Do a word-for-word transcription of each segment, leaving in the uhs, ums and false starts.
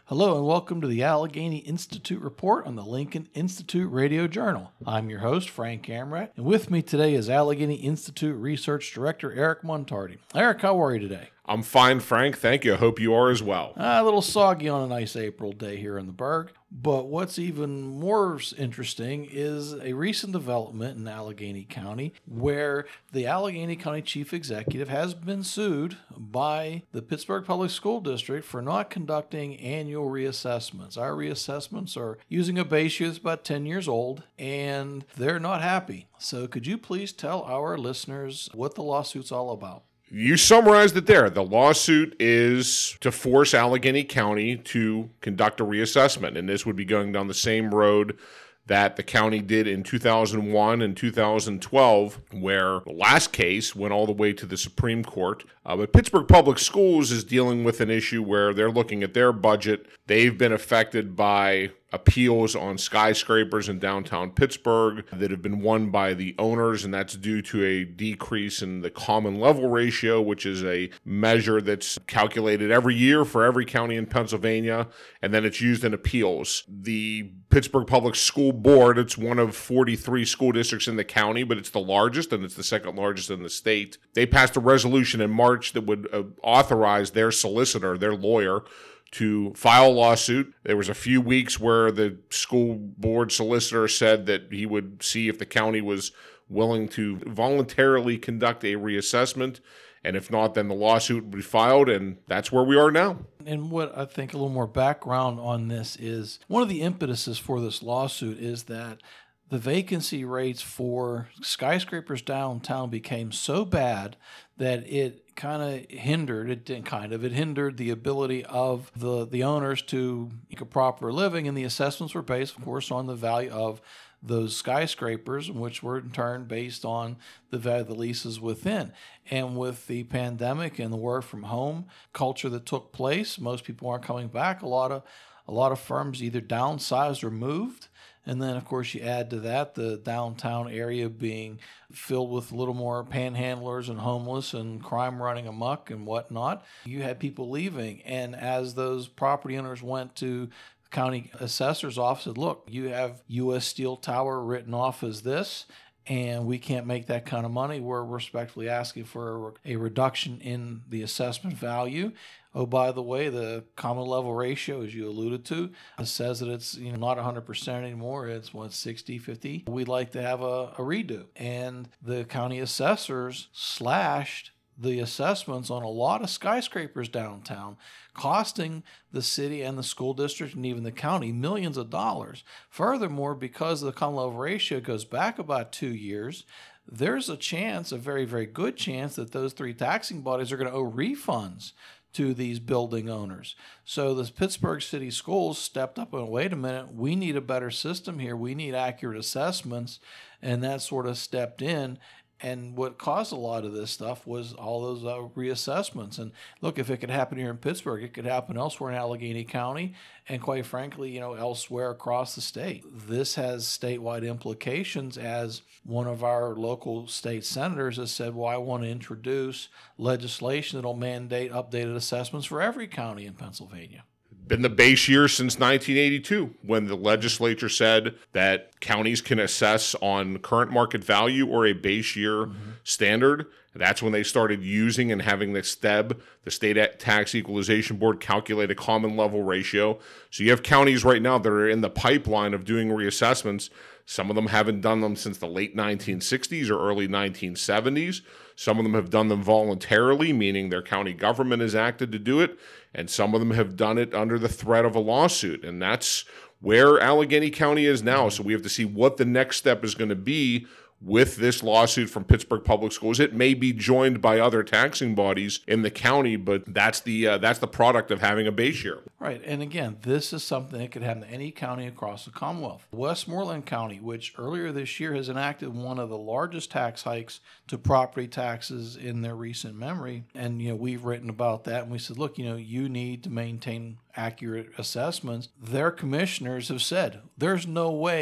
Hello and welcome to the Allegheny Institute Report on the Lincoln Institute Radio Journal. I'm your host, Frank Amrat, and with me today is Allegheny Institute Research Director Eric Montardi. Eric, how are you today? I'm fine, Frank. Thank you. I hope you are as well. Uh, a little soggy on a nice April day here in the Berg. But what's even more interesting is a recent development in Allegheny County where the Allegheny County Chief Executive has been sued by the Pittsburgh Public School District for not conducting annual reassessments. Our reassessments are using a base year that's about ten years old, and they're not happy. So could you please tell our listeners what the lawsuit's all about? You summarized it there. The lawsuit is to force Allegheny County to conduct a reassessment, and this would be going down the same road that the county did in two thousand one and two thousand twelve, where the last case went all the way to the Supreme Court. Uh, but Pittsburgh Public Schools is dealing with an issue where they're looking at their budget. They've been affected by appeals on skyscrapers in downtown Pittsburgh that have been won by the owners, and that's due to a decrease in the common level ratio, which is a measure that's calculated every year for every county in Pennsylvania, and then it's used in appeals. The Pittsburgh Public School Board, it's one of forty-three school districts in the county, but it's the largest, and it's the second largest in the state. They passed a resolution in March that would uh, authorize their solicitor, their lawyer, to file a lawsuit. There was a few weeks where the school board solicitor said that he would see if the county was willing to voluntarily conduct a reassessment, and if not, then the lawsuit would be filed, and that's where we are now. And what I think a little more background on this is, one of the impetuses for this lawsuit is that the vacancy rates for skyscrapers downtown became so bad that it kind of hindered, it didn't kind of, it hindered the ability of the, the owners to make a proper living, and the assessments were based, of course, on the value of those skyscrapers, which were in turn based on the value of the leases within. And with the pandemic and the work from home culture that took place, most people aren't coming back. A lot of a lot of firms either downsized or moved. And then, of course, you add to that the downtown area being filled with a little more panhandlers and homeless and crime running amok and whatnot. You had people leaving. And as those property owners went to the county assessor's office, said, look, you have U S Steel Tower written off as this, and we can't make that kind of money. We're respectfully asking for a reduction in the assessment value. Oh, by the way, the common level ratio, as you alluded to, says that it's you know not one hundred percent anymore. It's what, sixty, fifty. We'd like to have a, a redo. And the county assessors slashed the assessments on a lot of skyscrapers downtown, costing the city and the school district and even the county millions of dollars. Furthermore, because the common level ratio goes back about two years, there's a chance, a very, very good chance, that those three taxing bodies are going to owe refunds to these building owners. So the Pittsburgh City Schools stepped up and, wait a minute, we need a better system here. We need accurate assessments, and that sort of stepped in. And what caused a lot of this stuff was all those uh, reassessments. And look, if it could happen here in Pittsburgh, it could happen elsewhere in Allegheny County, and quite frankly, you know, elsewhere across the state. This has statewide implications, as one of our local state senators has said, well, I want to introduce legislation that'll mandate updated assessments for every county in Pennsylvania. Been the base year since nineteen eighty-two, when the legislature said that counties can assess on current market value or a base year mm-hmm. standard. That's when they started using and having the S T E B, the State Tax Equalization Board, calculate a common level ratio. So you have counties right now that are in the pipeline of doing reassessments. Some of them haven't done them since the late nineteen sixties or early nineteen seventies. Some of them have done them voluntarily, meaning their county government has acted to do it, and some of them have done it under the threat of a lawsuit. And that's where Allegheny County is now. So we have to see what the next step is going to be with this lawsuit from Pittsburgh Public Schools. It may be joined by other taxing bodies in the county, but that's the uh, that's the product of having a base year. Right, and again, this is something that could happen to any county across the Commonwealth. Westmoreland County, which earlier this year has enacted one of the largest tax hikes to property taxes in their recent memory, and you know we've written about that, and we said, look, you know, you need to maintain accurate assessments. Their commissioners have said there's no way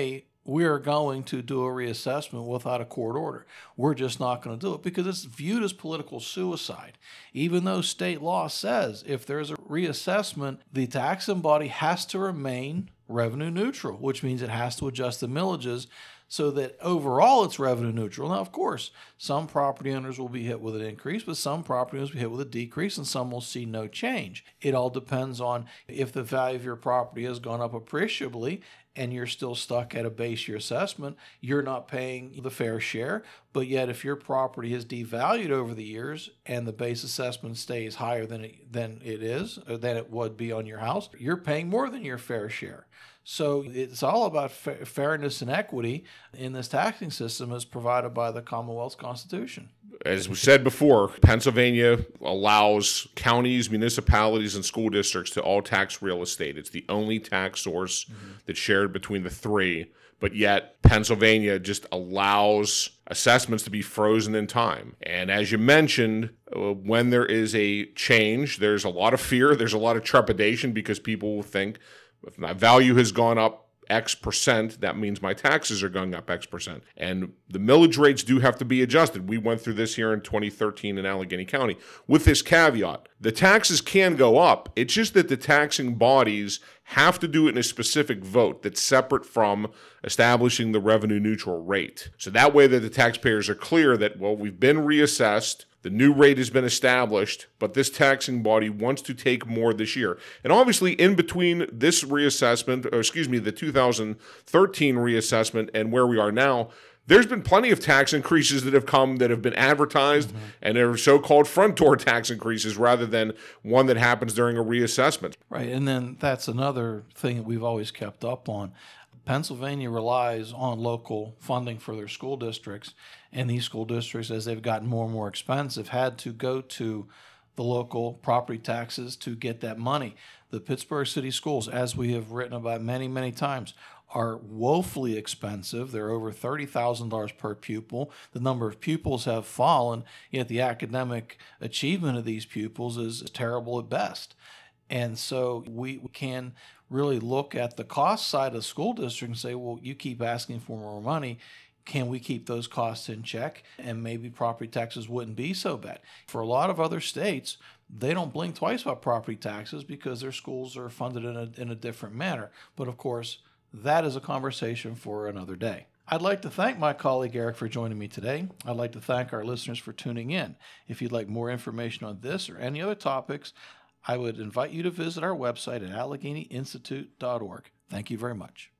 we are going to do a reassessment without a court order. We're just not going to do it because it's viewed as political suicide. Even though state law says if there's a reassessment, the taxing body has to remain revenue neutral, which means it has to adjust the millages so that overall it's revenue neutral. Now, of course, some property owners will be hit with an increase, but some property owners will be hit with a decrease, and some will see no change. It all depends on if the value of your property has gone up appreciably and you're still stuck at a base year assessment, you're not paying the fair share. But yet if your property has devalued over the years and the base assessment stays higher than it, than it is, or than it would be on your house, you're paying more than your fair share. So it's all about fa- fairness and equity in this taxing system as provided by the Commonwealth's Constitution. As we said before, Pennsylvania allows counties, municipalities, and school districts to all tax real estate. It's the only tax source mm-hmm. that's shared between the three. But yet Pennsylvania just allows assessments to be frozen in time. And as you mentioned, uh, when there is a change, there's a lot of fear, there's a lot of trepidation because people will think, if my value has gone up X percent, that means my taxes are going up X percent. And the millage rates do have to be adjusted. We went through this here in twenty thirteen in Allegheny County with this caveat. The taxes can go up. It's just that the taxing bodies have to do it in a specific vote that's separate from establishing the revenue neutral rate. So that way that the taxpayers are clear that, well, we've been reassessed, the new rate has been established, but this taxing body wants to take more this year. And obviously, in between this reassessment, or excuse me, the two thousand thirteen reassessment and where we are now, there's been plenty of tax increases that have come that have been advertised, mm-hmm. and they're so-called front door tax increases rather than one that happens during a reassessment. Right, and then that's another thing that we've always kept up on. Pennsylvania relies on local funding for their school districts, and these school districts, as they've gotten more and more expensive, had to go to the local property taxes to get that money. The Pittsburgh City Schools, as we have written about many, many times, are woefully expensive. They're over thirty thousand dollars per pupil. The number of pupils have fallen, yet the academic achievement of these pupils is terrible at best. And so we can really look at the cost side of the school district and say, well, you keep asking for more money. Can we keep those costs in check? And maybe property taxes wouldn't be so bad. For a lot of other states, they don't blink twice about property taxes because their schools are funded in a, in a different manner. But of course, that is a conversation for another day. I'd like to thank my colleague Eric for joining me today. I'd like to thank our listeners for tuning in. If you'd like more information on this or any other topics, I would invite you to visit our website at Allegheny Institute dot org. Thank you very much.